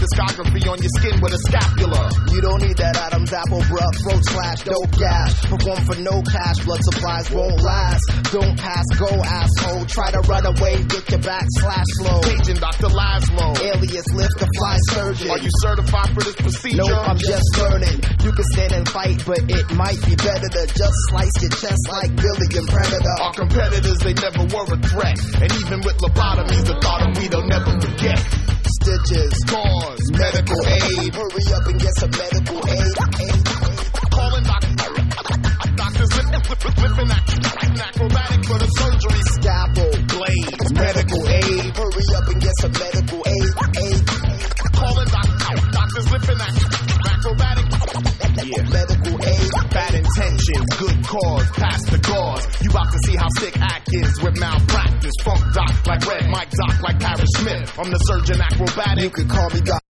discography on your skin with a scapula. You don't need that Adam's apple, bruh. Throat slash, dope gas. Perform for no cash, blood supplies won't last. Don't pass, go asshole. Try to run away, get your back slash flow. Agent Dr. Laszlo. Alias lift the fly surgeon. Are you certified for this procedure? No, I'm just learning. You can stand and fight, but it might be better to just slice your chest like Billy and Predator. Our competitors, they never were a threat. And even with lobotomies, the thought of we don't never forget. Stitches, gauze, medical aid. Hurry up and get some medical aid. Calling doctors flipping acrobatic for the surgery. Scalpel, blades, medical aid. Hurry up and get some medical aid. Calling doctors flipping acrobatic. Yeah, medical aid. Bad intentions, good cause, pass the gauze. You about to see how sick act is with malpractice. Funk doc like Red Mike Doc like Paris Smith. I'm the surgeon acrobatic. You could call me Doc.